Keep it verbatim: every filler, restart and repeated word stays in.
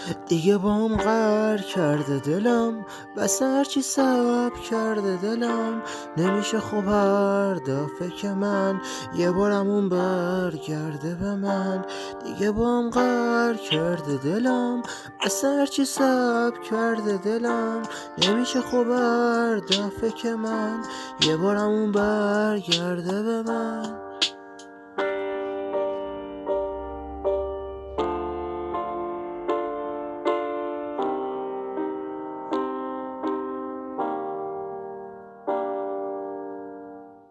دیگه بام قهر کرده دلم، بس هرچی صبر کرده دلم. نمیشه خب هر دفعه که من یه بارم اون برگرده به من. دیگه بام قهر کرده دلم، بس هرچی صبر کرده دلم. نمیشه خب هر دفعه که من یه بارم اون برگرده به من.